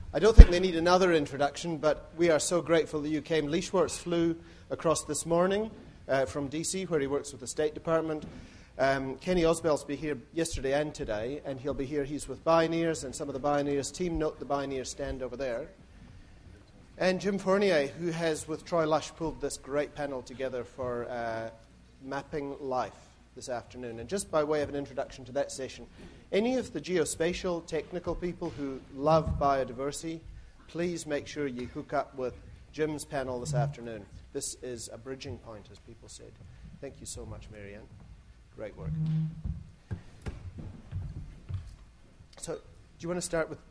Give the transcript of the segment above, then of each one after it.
I don't think they need another introduction, but we are so grateful that you came. Lee Schwartz flew across this morning from D.C., where he works with the State Department. Kenny Osbell's been here yesterday and today, and he'll be here. He's with Bioneers and some of the Bioneers team. Note the Bioneers stand over there. And Jim Fournier, who has, with Troy Lush, pulled this great panel together for Mapping Life this afternoon. And just by way of an introduction to that session, any of the geospatial technical people who love biodiversity, please make sure you hook up with Jim's panel this afternoon. This is a bridging point, as people said. Thank you so much, Marianne. Great work. So, do you want to start with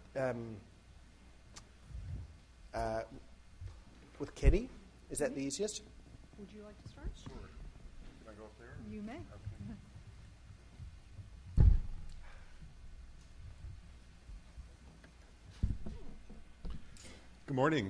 Kenny? Is that the easiest? Would you like to start? Sure. Can I go up there? You may. Okay. Good morning.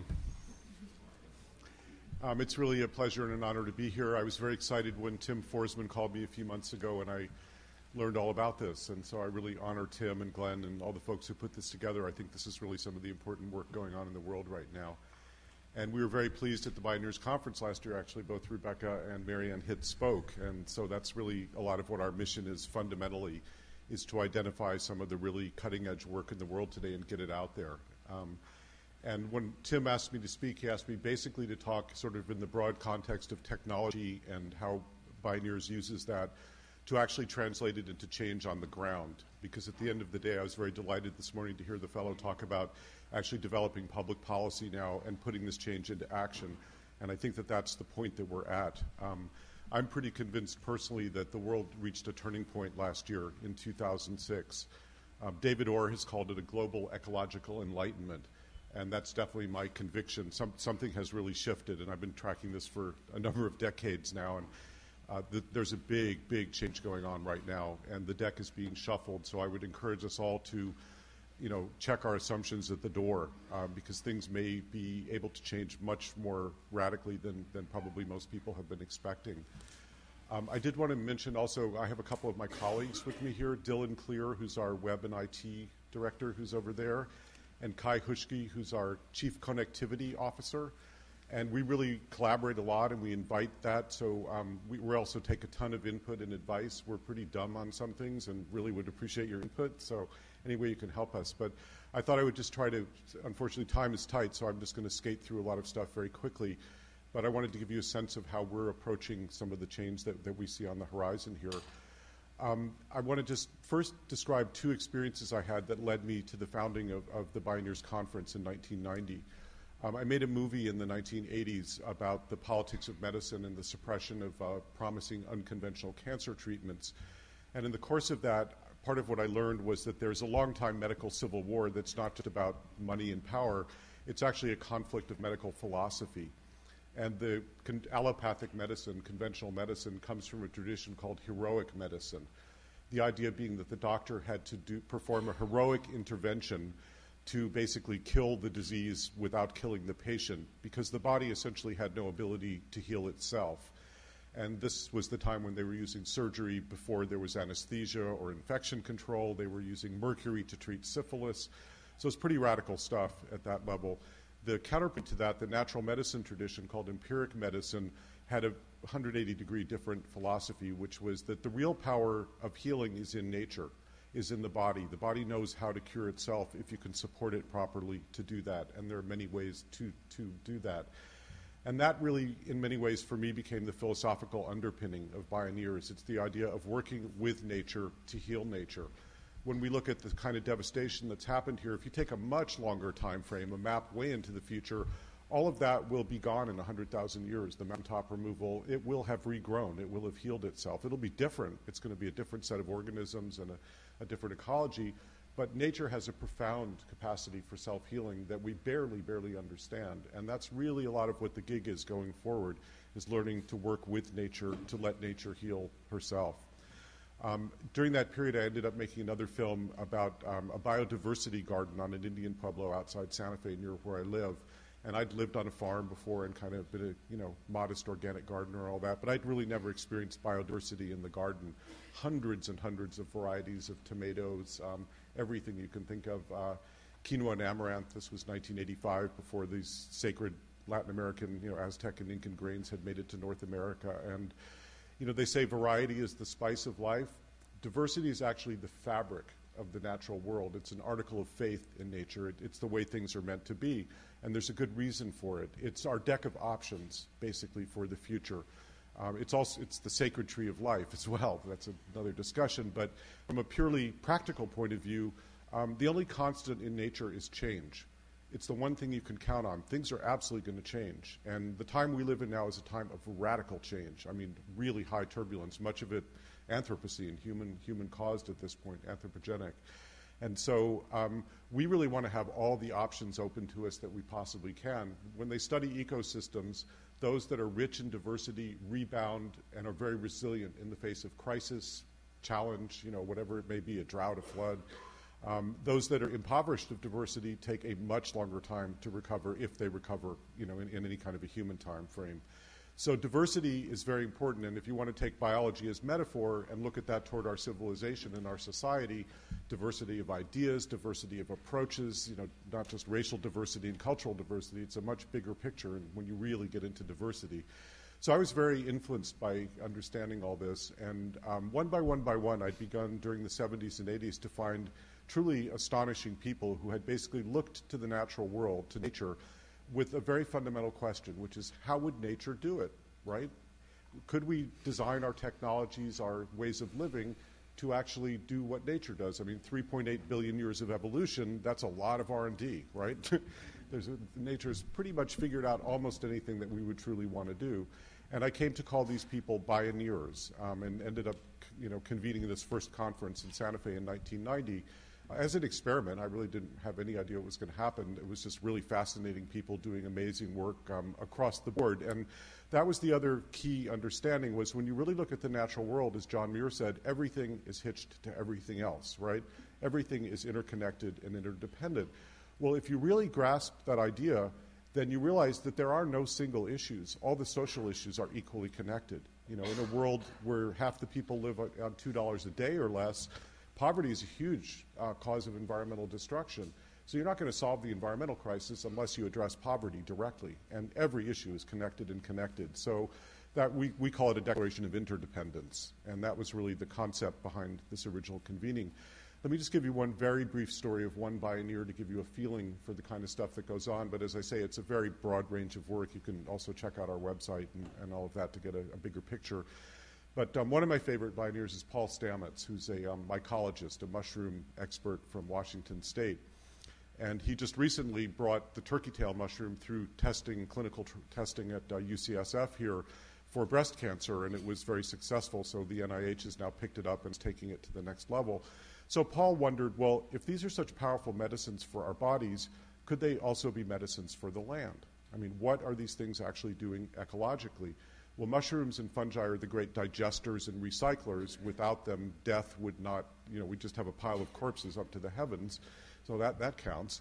It's really a pleasure and an honor to be here. I was very excited when Tim Forsman called me a few months ago and I learned all about this. And so I really honor Tim and Glenn and all the folks who put this together. I think this is really some of the important work going on in the world right now. And we were very pleased at the Bioneers Conference last year, actually. Both Rebecca and Marianne Hitt spoke. And so that's really a lot of what our mission is fundamentally, is to identify some of the really cutting-edge work in the world today and get it out there. And when Tim asked me to speak, he asked me basically to talk sort of in the broad context of technology and how Bioneers uses that to actually translate it into change on the ground. Because at the end of the day, I was very delighted this morning to hear the fellow talk about actually developing public policy now and putting this change into action. And I think that that's the point that we're at. I'm pretty convinced personally that the world reached a turning point last year in 2006. David Orr has called it a global ecological enlightenment. And that's definitely my conviction. Something has really shifted, and I've been tracking this for a number of decades now, and there's a big, big change going on right now, and the deck is being shuffled. So I would encourage us all to, check our assumptions at the door, because things may be able to change much more radically than probably most people have been expecting. I did want to mention also, I have a couple of my colleagues with me here, Dylan Clear, who's our web and IT director, who's over there, and Kai Huschke, who's our Chief Connectivity Officer. And we really collaborate a lot, and we invite that. So we also take a ton of input and advice. We're pretty dumb on some things and really would appreciate your input. So any way you can help us. But I thought I would just try to, unfortunately, time is tight, so I'm just going to skate through a lot of stuff very quickly. But I wanted to give you a sense of how we're approaching some of the change that we see on the horizon here. I want to just first describe two experiences I had that led me to the founding of the Bioneers Conference in 1990. I made a movie in the 1980s about the politics of medicine and the suppression of promising unconventional cancer treatments. And in the course of that, part of what I learned was that there's a long-time medical civil war that's not just about money and power. It's actually a conflict of medical philosophy. And the allopathic medicine, conventional medicine, comes from a tradition called heroic medicine. The idea being that the doctor had to perform a heroic intervention to basically kill the disease without killing the patient, because the body essentially had no ability to heal itself. And this was the time when they were using surgery before there was anesthesia or infection control. They were using mercury to treat syphilis. So it's pretty radical stuff at that level. The counterpoint to that, the natural medicine tradition called empiric medicine, had a 180-degree different philosophy, which was that the real power of healing is in nature, is in the body. The body knows how to cure itself if you can support it properly to do that, and there are many ways to do that. And that really, in many ways, for me, became the philosophical underpinning of Bioneers. It's the idea of working with nature to heal nature. When we look at the kind of devastation that's happened here, if you take a much longer time frame, a map way into the future, all of that will be gone in 100,000 years. The mountaintop removal, it will have regrown. It will have healed itself. It'll be different. It's going to be a different set of organisms and a different ecology. But nature has a profound capacity for self-healing that we barely understand. And that's really a lot of what the gig is going forward, is learning to work with nature, to let nature heal herself. During that period, I ended up making another film about a biodiversity garden on an Indian pueblo outside Santa Fe near where I live. And I'd lived on a farm before and kind of been a modest organic gardener and all that, but I'd really never experienced biodiversity in the garden. Hundreds and hundreds of varieties of tomatoes, everything you can think of. quinoa and amaranth. This was 1985, before these sacred Latin American, Aztec and Incan grains had made it to North America. And, they say variety is the spice of life. Diversity is actually the fabric of the natural world. It's an article of faith in nature. It's the way things are meant to be, and there's a good reason for it. It's our deck of options, basically, for the future. It's the sacred tree of life as well. That's another discussion. But from a purely practical point of view, the only constant in nature is change. It's the one thing you can count on. Things are absolutely going to change. And the time we live in now is a time of radical change. I mean, really high turbulence, much of it Anthropocene, human-caused at this point, anthropogenic. And so we really want to have all the options open to us that we possibly can. When they study ecosystems, those that are rich in diversity rebound and are very resilient in the face of crisis, challenge, whatever it may be, a drought, a flood. Those that are impoverished of diversity take a much longer time to recover, if they recover, in any kind of a human time frame. So diversity is very important, and if you want to take biology as metaphor and look at that toward our civilization and our society, diversity of ideas, diversity of approaches, not just racial diversity and cultural diversity, it's a much bigger picture when you really get into diversity. So I was very influenced by understanding all this, and one by one, I'd begun during the 70s and 80s to find truly astonishing people who had basically looked to the natural world, to nature, with a very fundamental question, which is, how would nature do it, right? Could we design our technologies, our ways of living, to actually do what nature does? I mean, 3.8 billion years of evolution, that's a lot of R&D, right? Nature's pretty much figured out almost anything that we would truly want to do. And I came to call these people Bioneers, and ended up convening this first conference in Santa Fe in 1990. As an experiment, I really didn't have any idea what was going to happen. It was just really fascinating people doing amazing work across the board. And that was the other key understanding, was when you really look at the natural world, as John Muir said, everything is hitched to everything else, right? Everything is interconnected and interdependent. Well, if you really grasp that idea, then you realize that there are no single issues. All the social issues are equally connected. In a world where half the people live on $2 a day or less, poverty is a huge cause of environmental destruction. So you're not going to solve the environmental crisis unless you address poverty directly. And every issue is connected and connected. So that we call it a declaration of interdependence. And that was really the concept behind this original convening. Let me just give you one very brief story of one Bioneer to give you a feeling for the kind of stuff that goes on. But as I say, it's a very broad range of work. You can also check out our website and all of that to get a bigger picture. But one of my favorite Bioneers is Paul Stamets, who's a mycologist, a mushroom expert from Washington State. And he just recently brought the turkey tail mushroom through clinical testing at UCSF here for breast cancer, and it was very successful. So the NIH has now picked it up and is taking it to the next level. So Paul wondered, well, if these are such powerful medicines for our bodies, could they also be medicines for the land? I mean, what are these things actually doing ecologically? Well, mushrooms and fungi are the great digesters and recyclers. Without them, death would not, we just have a pile of corpses up to the heavens. So that counts.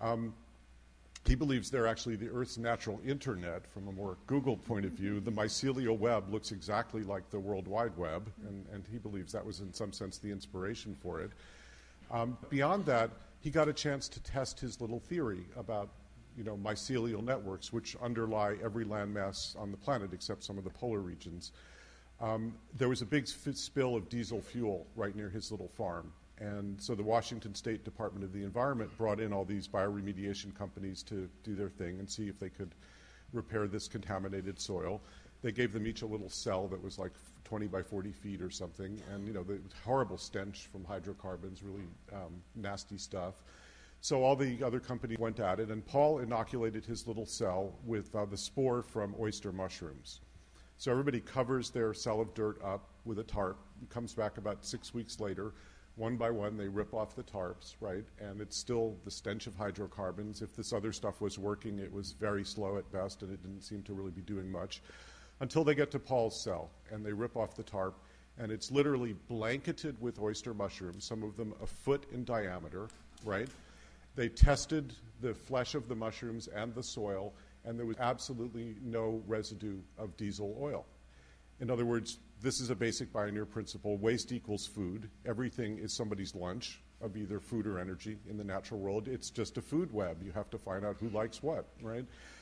He believes they're actually the Earth's natural internet from a more Google point of view. The mycelial web looks exactly like the World Wide Web, and he believes that was in some sense the inspiration for it. Beyond that, he got a chance to test his little theory about mycelial networks, which underlie every landmass on the planet except some of the polar regions. There was a big spill of diesel fuel right near his little farm. And so the Washington State Department of the Environment brought in all these bioremediation companies to do their thing and see if they could repair this contaminated soil. They gave them each a little cell that was like 20 by 40 feet or something. And, the horrible stench from hydrocarbons, really nasty stuff. So all the other companies went at it, and Paul inoculated his little cell with the spore from oyster mushrooms. So everybody covers their cell of dirt up with a tarp. It comes back about 6 weeks later. One by one, they rip off the tarps, right? And it's still the stench of hydrocarbons. If this other stuff was working, it was very slow at best, and it didn't seem to really be doing much. Until they get to Paul's cell, and they rip off the tarp, and it's literally blanketed with oyster mushrooms, some of them a foot in diameter, right? They tested the flesh of the mushrooms and the soil, and there was absolutely no residue of diesel oil. In other words, this is a basic Bioneer principle. Waste equals food. Everything is somebody's lunch. of either food or energy in the natural world. It's just a food web. You have to find out who likes what, right?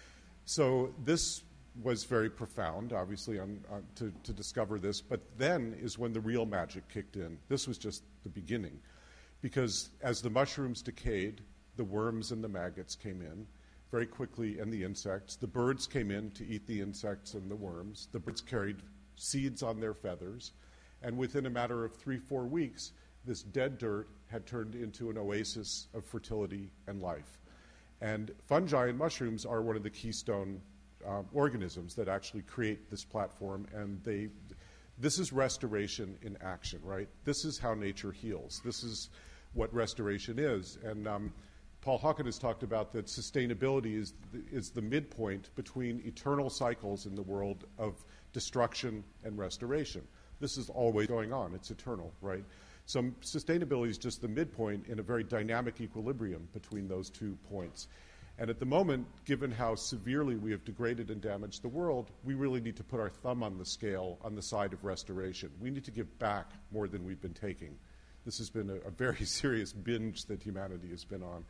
So this was very profound, obviously, to discover this. But then is when the real magic kicked in. This was just the beginning. Because as the mushrooms decayed, the worms and the maggots came in very quickly, and the insects. The birds came in to eat the insects and the worms. The birds carried seeds on their feathers. And within a matter of 3-4 weeks, this dead dirt had turned into an oasis of fertility and life. And fungi and mushrooms are one of the keystone organisms that actually create this platform, and this is restoration in action, right? This is how nature heals. This is what restoration is. And Paul Hawken has talked about that sustainability is the midpoint between eternal cycles in the world of destruction and restoration. This is always going on. It's eternal, right? So sustainability is just the midpoint in a very dynamic equilibrium between those 2 points. And at the moment, given how severely we have degraded and damaged the world, we really need to put our thumb on the scale on the side of restoration. We need to give back more than we've been taking. This has been a very serious binge that humanity has been on.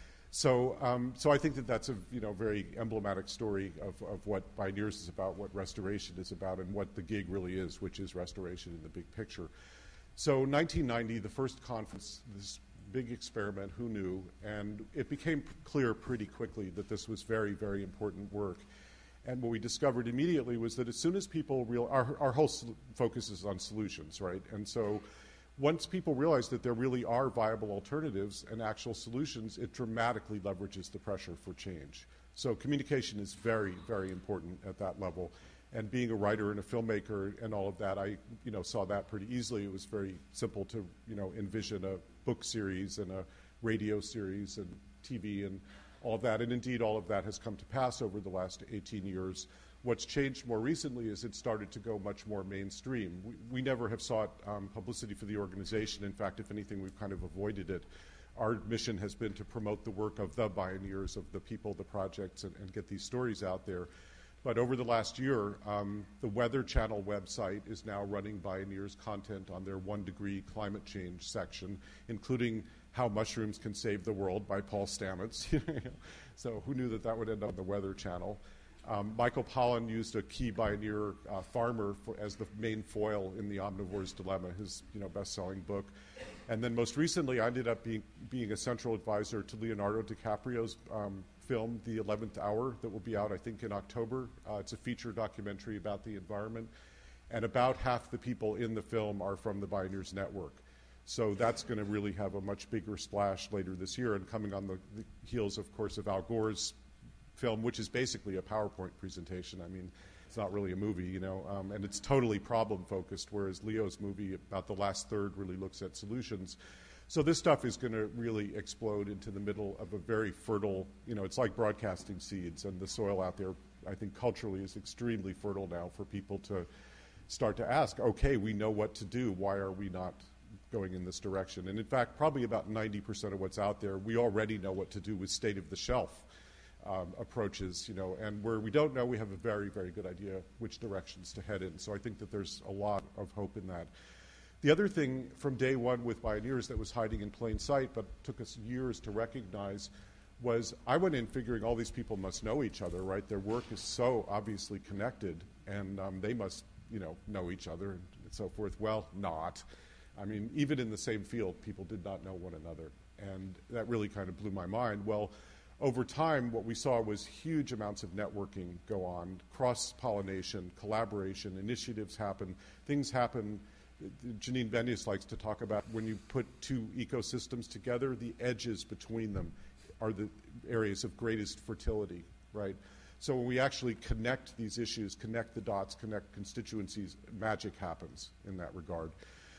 So I think that that's a very emblematic story of what Bioneers is about, what restoration is about, and what the gig really is, which is restoration in the big picture. So 1990, the first conference, this big experiment, who knew? And it became clear pretty quickly that this was very, very important work. And what we discovered immediately was that as soon as people our whole focus is on solutions, right? And so once people realize that there really are viable alternatives and actual solutions, it dramatically leverages the pressure for change. So communication is very, very important at that level. And being a writer and a filmmaker and all of that, I saw that pretty easily. It was very simple to envision a book series and a radio series and TV and all of that. And indeed, all of that has come to pass over the last 18 years. What's changed more recently is it started to go much more mainstream. We never have sought publicity for the organization. In fact, if anything, we've kind of avoided it. Our mission has been to promote the work of the Bioneers, of the people, the projects, and get these stories out there. But over the last year, the Weather Channel website is now running Bioneers content on their 1 degree climate change section, including How Mushrooms Can Save the World by Paul Stamets. So who knew that would end up on the Weather Channel? Michael Pollan used a key Bioneer farmer as the main foil in The Omnivore's Dilemma, his best-selling book. And then most recently, I ended up being a central advisor to Leonardo DiCaprio's film, The 11th Hour, that will be out, I think, in October. It's a feature documentary about the environment. And about half the people in the film are from the Bioneers Network. So that's going to really have a much bigger splash later this year, and coming on the heels, of course, of Al Gore's film, which is basically a PowerPoint presentation. I mean, it's not really a movie, and it's totally problem-focused, whereas Leo's movie, about the last third, really looks at solutions. So this stuff is going to really explode into the middle of a very fertile, it's like broadcasting seeds, and the soil out there, I think, culturally is extremely fertile now for people to start to ask, okay, we know what to do, why are we not going in this direction? And in fact, probably about 90% of what's out there, we already know what to do with state-of-the-shelf approaches, and where we don't know, we have a very, very good idea which directions to head in. So I think that there's a lot of hope in that. The other thing from day one with Bioneers that was hiding in plain sight but took us years to recognize was I went in figuring all these people must know each other, right? Their work is so obviously connected, and they must, know each other and so forth. Well, not. I mean, even in the same field, people did not know one another, and that really kind of blew my mind. Well, over time, what we saw was huge amounts of networking go on, cross-pollination, collaboration, initiatives happen, things happen. Janine Benyus likes to talk about when you put two ecosystems together, the edges between them are the areas of greatest fertility, right? So when we actually connect these issues, connect the dots, connect constituencies, magic happens in that regard.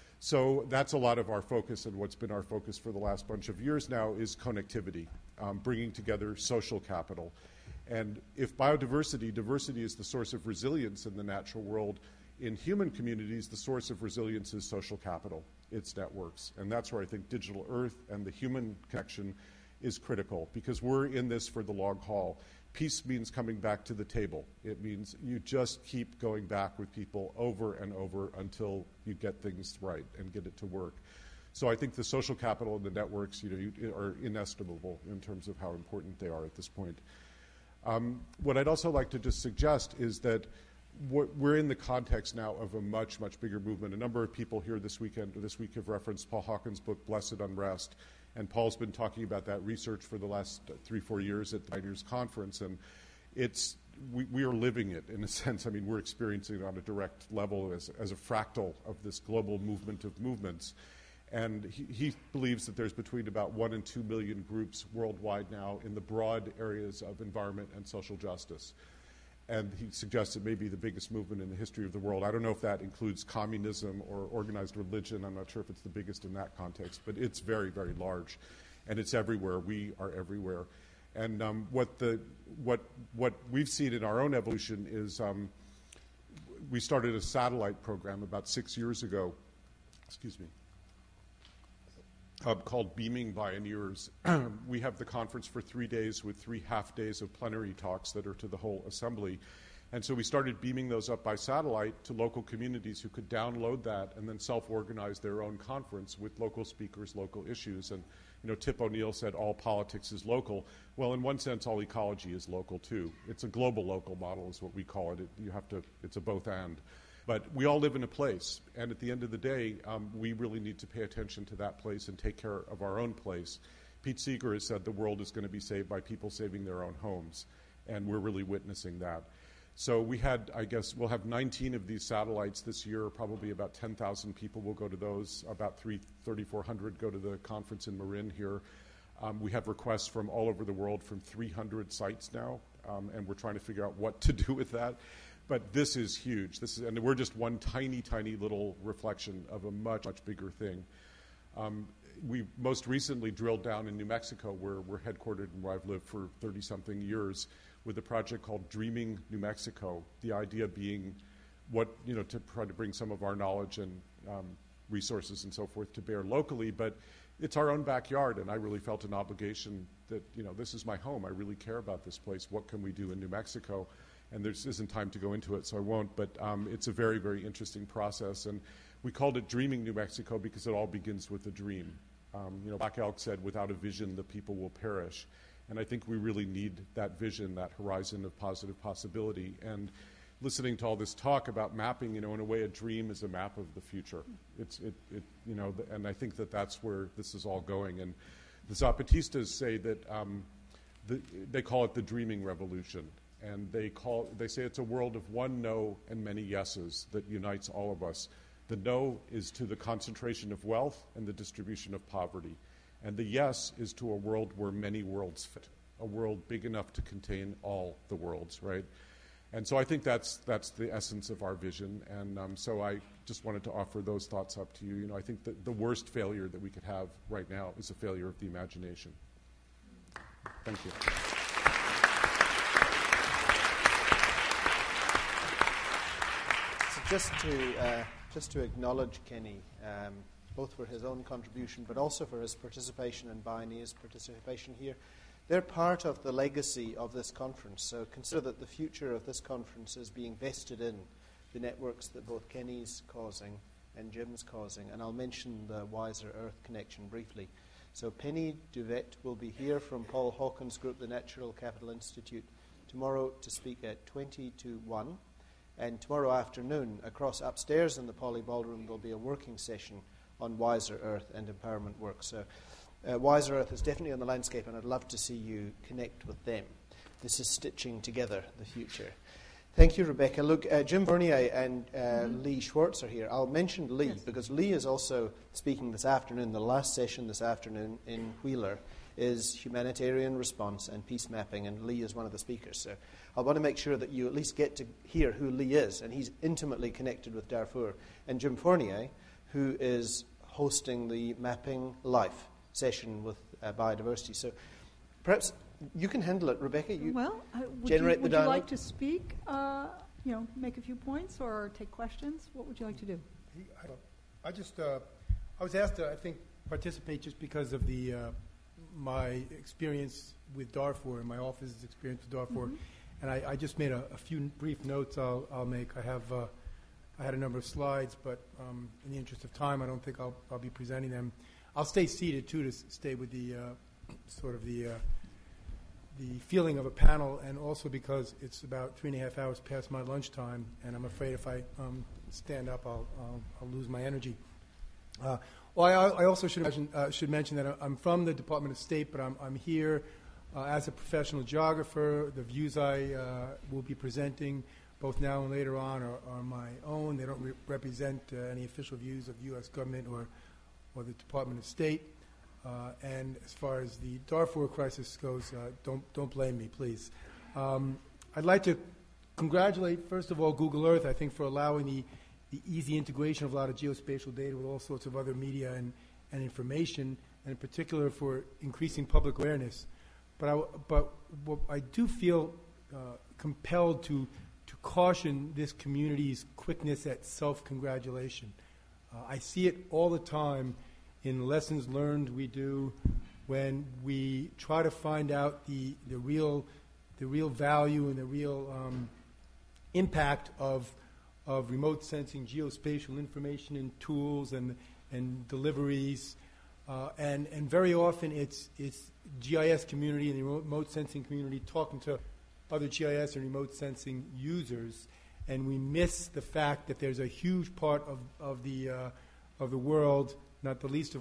So that's a lot of our focus, and what's been our focus for the last bunch of years now is connectivity, bringing together social capital. And if diversity is the source of resilience in the natural world, in human communities, the source of resilience is social capital, it's networks. And that's where I think Digital Earth and the human connection is critical, because we're in this for the long haul. Peace means coming back to the table. It means you just keep going back with people over and over until you get things right and get it to work. So I think the social capital and the networks, are inestimable in terms of how important they are at this point. What I'd also like to just suggest is that we're in the context now of a much, much bigger movement. A number of people here this week have referenced Paul Hawken's book, Blessed Unrest. And Paul's been talking about that research for the last 3-4 years at the Pioneers Conference. And we are living it in a sense. I mean, we're experiencing it on a direct level as a fractal of this global movement of movements. And he believes that there's between about 1 and 2 million groups worldwide now in the broad areas of environment and social justice. And he suggests it may be the biggest movement in the history of the world. I don't know if that includes communism or organized religion. I'm not sure if it's the biggest in that context, but it's very, very large. And it's everywhere. We are everywhere. And what we've seen in our own evolution is we started a satellite program about 6 years ago. Excuse me. Called Beaming Pioneers. We have the conference for 3 days with 3 half days of plenary talks that are to the whole assembly. And so we started beaming those up by satellite to local communities who could download that and then self-organize their own conference with local speakers, local issues. And Tip O'Neill said all politics is local. Well, in one sense, all ecology is local too. It's a global local model is what we call it. It's a both and. But we all live in a place, and at the end of the day, we really need to pay attention to that place and take care of our own place. Pete Seeger has said the world is going to be saved by people saving their own homes, and we're really witnessing that. So we'll have 19 of these satellites this year. Probably about 10,000 people will go to those. About 3,400 go to the conference in Marin here. We have requests from all over the world from 300 sites now, and we're trying to figure out what to do with that. But this is huge. And we're just one tiny, tiny little reflection of a much, much bigger thing. We most recently drilled down in New Mexico, where we're headquartered and where I've lived for 30-something years, with a project called Dreaming New Mexico. The idea being to try to bring some of our knowledge and resources and so forth to bear locally. But it's our own backyard, and I really felt an obligation that, this is my home. I really care about this place. What can we do in New Mexico? And there isn't time to go into it, so I won't, but it's a very, very interesting process. And we called it Dreaming New Mexico because it all begins with a dream. Black Elk said, without a vision, the people will perish. And I think we really need that vision, that horizon of positive possibility. And listening to all this talk about mapping, in a way, a dream is a map of the future. And I think that's where this is all going. And the Zapatistas say that they call it the dreaming revolution. And they say it's a world of one no and many yeses that unites all of us. The no is to the concentration of wealth and the distribution of poverty. And the yes is to a world where many worlds fit, a world big enough to contain all the worlds, right? And so I think that's the essence of our vision. And so I just wanted to offer those thoughts up to you. I think that the worst failure that we could have right now is a failure of the imagination. Thank you. Just to acknowledge Kenny, both for his own contribution, but also for his participation and Pioneers' participation here. They're part of the legacy of this conference, so consider that the future of this conference is being vested in the networks that both Kenny's causing and Jim's causing. And I'll mention the Wiser Earth connection briefly. So Penny Duvet will be here from Paul Hawken's group, the Natural Capital Institute, tomorrow to speak at 20 to 1. And tomorrow afternoon, upstairs in the Poly Ballroom, there'll be a working session on Wiser Earth and empowerment work. So Wiser Earth is definitely on the landscape, and I'd love to see you connect with them. This is stitching together the future. Thank you, Rebecca. Look, Jim Fournier and Lee Schwartz are here. I'll mention Lee, because Lee is also speaking this afternoon. The last session this afternoon in Wheeler is humanitarian response and peace mapping, and Lee is one of the speakers. So I want to make sure that you at least get to hear who Lee is, and he's intimately connected with Darfur. And Jim Fournier, who is hosting the Mapping Life session with biodiversity. So perhaps you can handle it, Rebecca. Would you like to speak, make a few points or take questions? What would you like to do? I was asked to, I think, participate just because of my experience with Darfur and my office's experience with Darfur. Mm-hmm. And I just made a few brief notes I'll make. I have I had a number of slides, but in the interest of time, I don't think I'll be presenting them. I'll stay seated, too, to stay with the sort of the feeling of a panel, and also because it's about 3.5 hours past my lunchtime, and I'm afraid if I stand up, I'll lose my energy. I also should mention that I'm from the Department of State, but I'm here as a professional geographer. The views I will be presenting, both now and later on, are my own. They don't represent any official views of U.S. government or the Department of State. And as far as the Darfur crisis goes, don't blame me, please. I'd like to congratulate, first of all, Google Earth, I think, for allowing the easy integration of a lot of geospatial data with all sorts of other media and information, and in particular for increasing public awareness. But what I do feel compelled to caution this community's quickness at self-congratulation. I see it all the time in lessons learned we do when we try to find out the real value and the real impact of remote sensing geospatial information and tools and deliveries. And very often it's GIS community and the remote sensing community talking to other GIS and remote sensing users, and we miss the fact that there's a huge part of the world, not the least of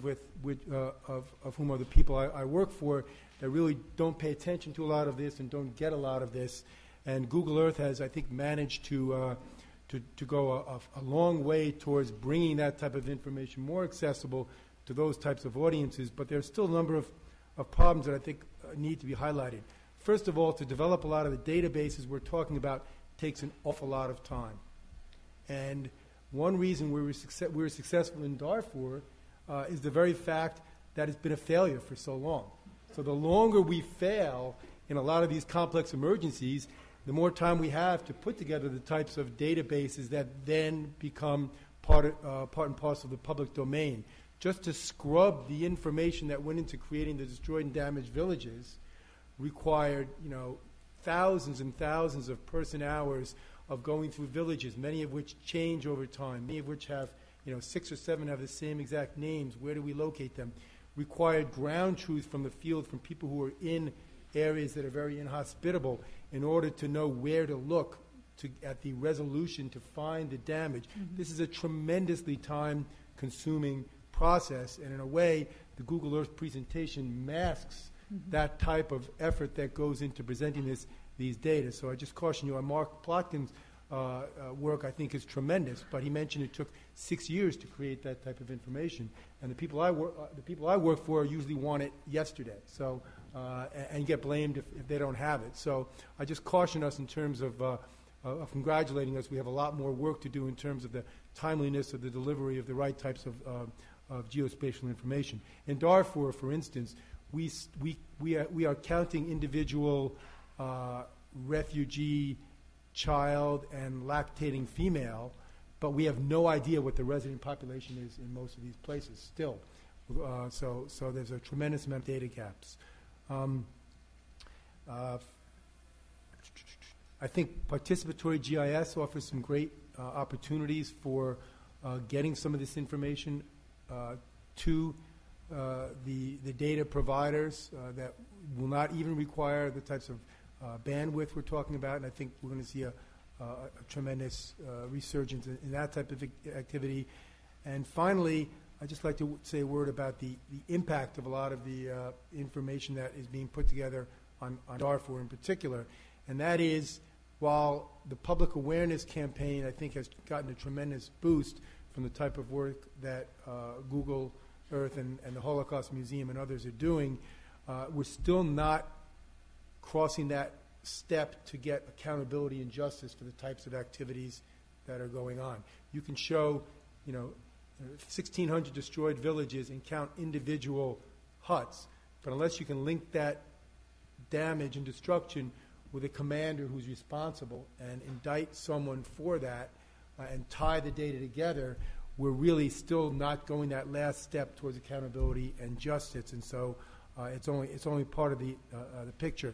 whom are the people I work for, that really don't pay attention to a lot of this and don't get a lot of this. And Google Earth has, I think, managed to go a long way towards bringing that type of information more accessible to those types of audiences. But there's still a number of problems that I think need to be highlighted. First of all, to develop a lot of the databases we're talking about takes an awful lot of time. And one reason we were successful in Darfur is the very fact that it's been a failure for so long. So the longer we fail in a lot of these complex emergencies, the more time we have to put together the types of databases that then become part and parcel of the public domain. Just to scrub the information that went into creating the destroyed and damaged villages required, thousands and thousands of person hours of going through villages, many of which change over time, many of which have, 6 or 7 have the same exact names. Where do we locate them? Required ground truth from the field from people who are in areas that are very inhospitable in order to know where to look at the resolution to find the damage. Mm-hmm. This is a tremendously time-consuming process, and in a way, the Google Earth presentation masks that type of effort that goes into presenting these data. So I just caution you on Mark Plotkin's work. I think is tremendous, but he mentioned it took 6 years to create that type of information, and the people I work for usually want it yesterday. So and get blamed if they don't have it. So I just caution us in terms of congratulating us. We have a lot more work to do in terms of the timeliness of the delivery of the right types of geospatial information. In Darfur, for instance, we are counting individual refugee child and lactating female, but we have no idea what the resident population is in most of these places still. So there's a tremendous amount of data gaps. I think participatory GIS offers some great opportunities for getting some of this information to the data providers that will not even require the types of bandwidth we're talking about, and I think we're going to see a tremendous resurgence in that type of activity. And finally, I'd just like to say a word about the impact of a lot of the information that is being put together on Darfur in particular, and that is, while the public awareness campaign, I think, has gotten a tremendous boost from the type of work that Google Earth and the Holocaust Museum and others are doing, we're still not crossing that step to get accountability and justice for the types of activities that are going on. You can show, 1,600 destroyed villages and count individual huts, but unless you can link that damage and destruction with a commander who's responsible and indict someone for that and tie the data together, we're really still not going that last step towards accountability and justice, and so it's only part of the picture.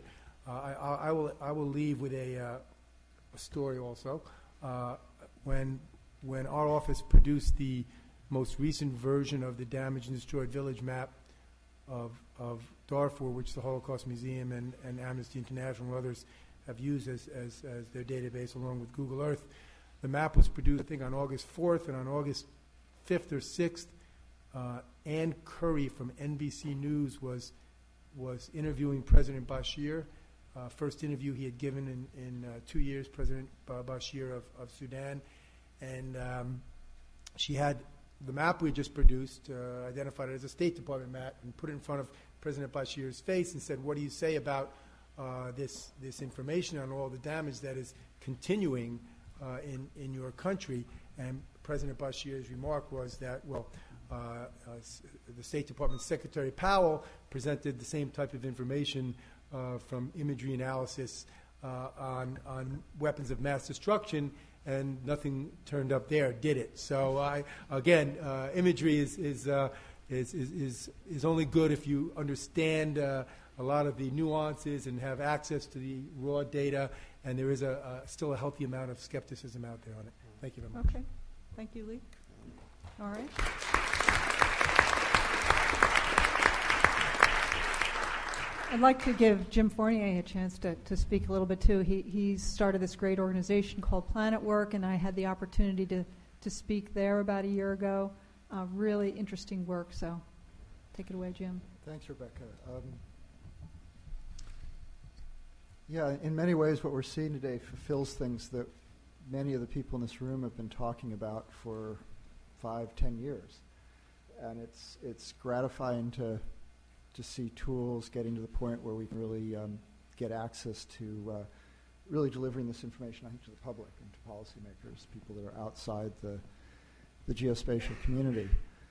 I will leave with a story also. When when our office produced the most recent version of the damaged and destroyed village map of Darfur, which the Holocaust Museum and Amnesty International and others have used as their database along with Google Earth. The map was produced, I think, on August 4th, and on August 5th or 6th, Ann Curry from NBC News was interviewing President Bashir. First interview he had given in 2 years, President Bashir of Sudan. And she had the map we had just produced, identified it as a State Department map, and put it in front of President Bashir's face and said, what do you say about this information on all the damage that is continuing in your country? And President Bashir's remark was that, well, the State Department Secretary Powell presented the same type of information from imagery analysis on weapons of mass destruction, and nothing turned up there, did it? So again, imagery is only good if you understand a lot of the nuances and have access to the raw data, and there is still a healthy amount of skepticism out there on it. Thank you very much. Okay. Thank you, Lee. All right. I'd like to give Jim Fournier a chance to speak a little bit, too. He started this great organization called Planet Work, and I had the opportunity to speak there about a year ago. Really interesting work, so take it away, Jim. Thanks, Rebecca. Yeah, in many ways what we're seeing today fulfills things that many of the people in this room have been talking about for 5-10 years. And it's gratifying to see tools getting to the point where we can really get access to really delivering this information, I think, to the public and to policymakers, people that are outside the geospatial community.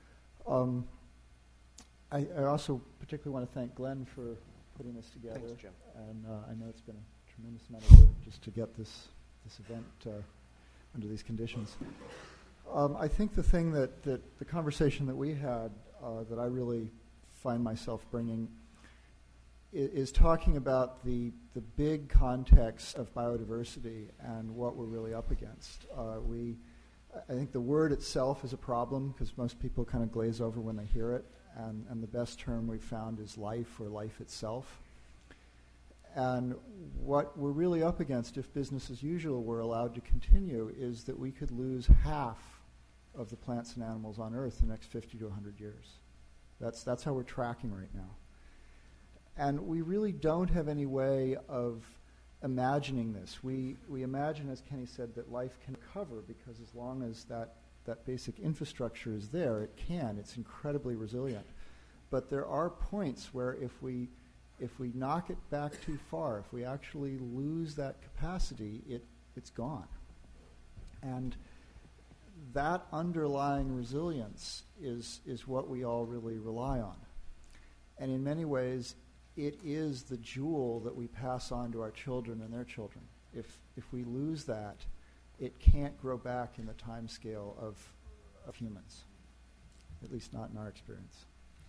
I also particularly want to thank Glenn for putting this together. Thanks, Jim. And I know it's been a tremendous amount of work just to get this event under these conditions. I think the thing that the conversation that we had that I really find myself bringing is talking about the big context of biodiversity and what we're really up against. I think the word itself is a problem because most people kind of glaze over when they hear it, and the best term we've found is life or life itself. And what we're really up against, if business as usual were allowed to continue, is that we could lose half of the plants and animals on Earth in the next 50 to 100 years. That's how we're tracking right now. And we really don't have any way of imagining this. We imagine, as Kenny said, that life can recover because as long as that basic infrastructure is there, it can. It's incredibly resilient. But there are points where if we knock it back too far, if we actually lose that capacity, it's gone. And that underlying resilience is what we all really rely on. And in many ways, it is the jewel that we pass on to our children and their children. If we lose that, it can't grow back in the time scale of humans, at least not in our experience.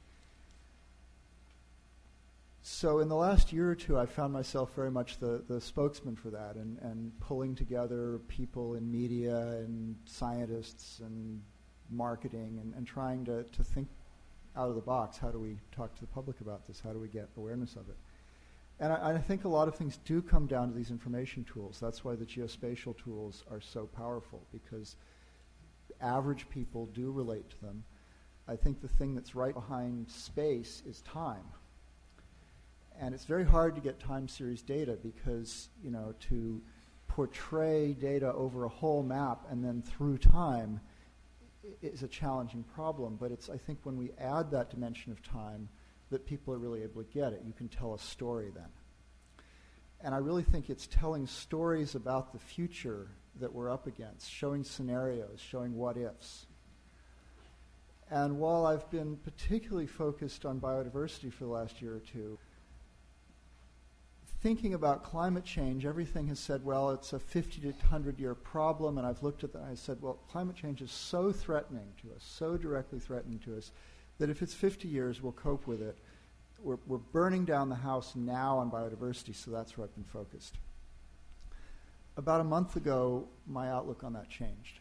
So in the last year or two, I found myself very much the spokesman for that and pulling together people in media and scientists and marketing and trying to think out of the box. How do we talk to the public about this? How do we get awareness of it? And I think a lot of things do come down to these information tools. That's why the geospatial tools are so powerful, because average people do relate to them. I think the thing that's right behind space is time. And it's very hard to get time series data because, to portray data over a whole map and then through time is a challenging problem. But I think when we add that dimension of time, that people are really able to get it. You can tell a story then. And I really think it's telling stories about the future that we're up against, showing scenarios, showing what ifs. And while I've been particularly focused on biodiversity for the last year or two, thinking about climate change, everything has said, well, it's a 50 to 100-year problem, and I've looked at that and I said, well, climate change is so threatening to us, so directly threatening to us, that if it's 50 years, we'll cope with it. We're burning down the house now on biodiversity, so that's where I've been focused. About a month ago, my outlook on that changed.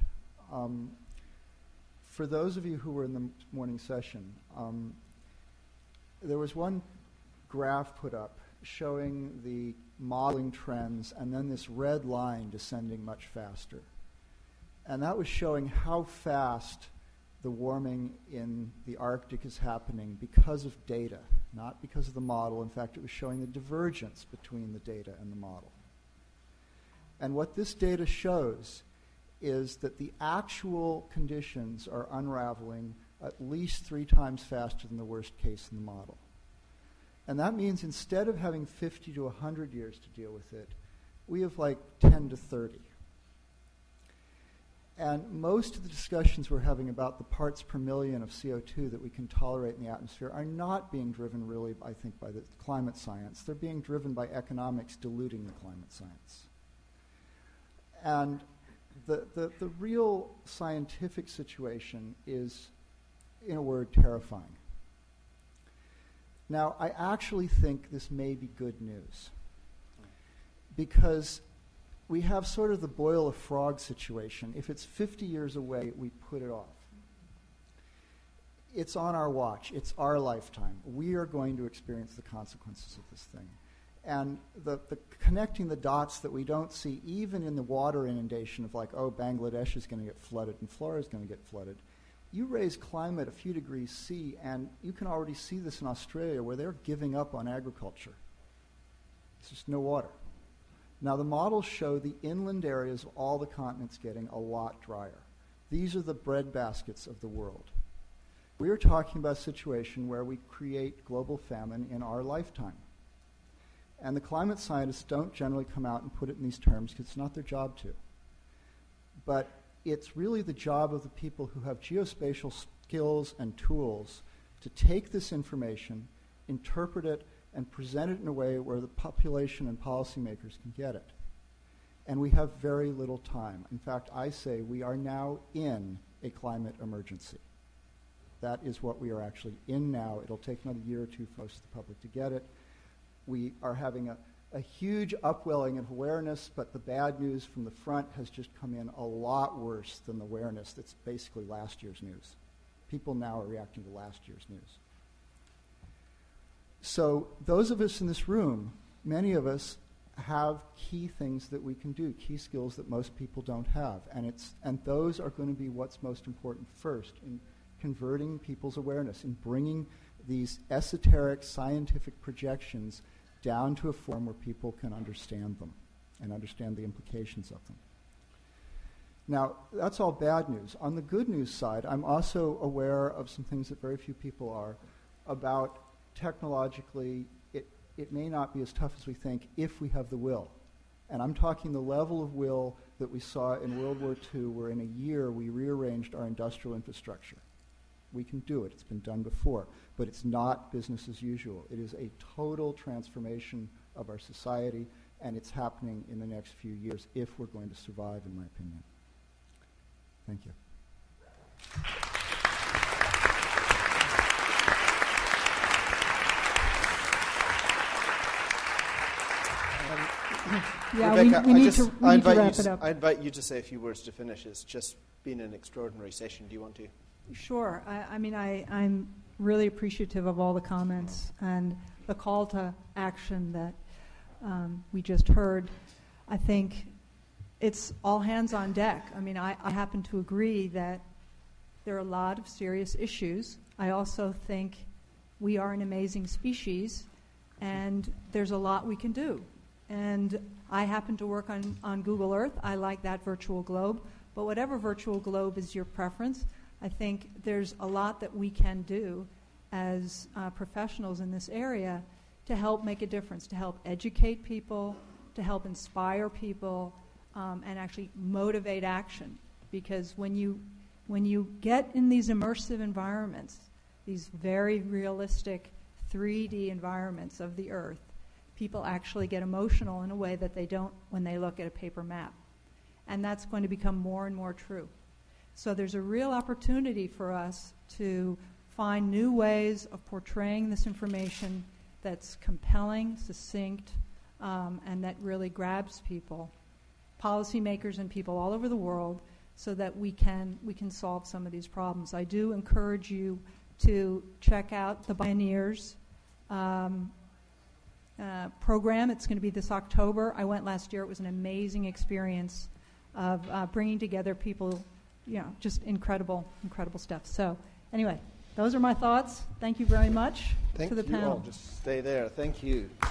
For those of you who were in the morning session, there was one graph put up showing the modeling trends and then this red line descending much faster. And that was showing how fast the warming in the Arctic is happening because of data, not because of the model. In fact, it was showing the divergence between the data and the model. And what this data shows is that the actual conditions are unraveling at least 3 times faster than the worst case in the model. And that means instead of having 50 to 100 years to deal with it, we have like 10 to 30. And most of the discussions we're having about the parts per million of CO2 that we can tolerate in the atmosphere are not being driven really, I think, by the climate science. They're being driven by economics diluting the climate science. And the real scientific situation is, in a word, terrifying. Now, I actually think this may be good news because we have sort of the boil a frog situation. If it's 50 years away, we put it off. It's on our watch. It's our lifetime. We are going to experience the consequences of this thing. And the connecting the dots that we don't see, even in the water inundation of like, oh, Bangladesh is going to get flooded and Florida is going to get flooded. You raise climate a few degrees C, and you can already see this in Australia where they're giving up on agriculture. There's just no water. Now, the models show the inland areas of all the continents getting a lot drier. These are the breadbaskets of the world. We are talking about a situation where we create global famine in our lifetime. And the climate scientists don't generally come out and put it in these terms because it's not their job to. But it's really the job of the people who have geospatial skills and tools to take this information, interpret it, and present it in a way where the population and policymakers can get it. And we have very little time. In fact, I say we are now in a climate emergency. That is what we are actually in now. It'll take another year or two for most of the public to get it. We are having a huge upwelling of awareness, but the bad news from the front has just come in a lot worse than the awareness that's basically last year's news. People now are reacting to last year's news. So those of us in this room, many of us have key things that we can do, key skills that most people don't have. And those are going to be what's most important first in converting people's awareness, in bringing these esoteric scientific projections down to a form where people can understand them and understand the implications of them. Now, that's all bad news. On the good news side, I'm also aware of some things that very few people are about technologically. It may not be as tough as we think if we have the will. And I'm talking the level of will that we saw in World War II, where in a year we rearranged our industrial infrastructure. We can do it. It's been done before. But it's not business as usual. It is a total transformation of our society, and it's happening in the next few years if we're going to survive, in my opinion. Thank you. Yeah, Rebecca, we need to wrap it up. I invite you to say a few words to finish. It's just been an extraordinary session. Do you want to? Sure. I'm really appreciative of all the comments and the call to action that we just heard. I think it's all hands on deck. I happen to agree that there are a lot of serious issues. I also think we are an amazing species, and there's a lot we can do. And I happen to work on Google Earth. I like that virtual globe. But whatever virtual globe is your preference, I think there's a lot that we can do as professionals in this area to help make a difference, to help educate people, to help inspire people, and actually motivate action. Because when you get in these immersive environments, these very realistic 3D environments of the Earth, people actually get emotional in a way that they don't when they look at a paper map. And that's going to become more and more true. So there's a real opportunity for us to find new ways of portraying this information that's compelling, succinct, and that really grabs people, policymakers and people all over the world, so that we can solve some of these problems. I do encourage you to check out the Pioneers program. It's going to be this October. I went last year. It was an amazing experience of bringing together people, just incredible stuff. So anyway, those are my thoughts. Thank you very much to the panel. Thank you all. Just stay there. Thank you.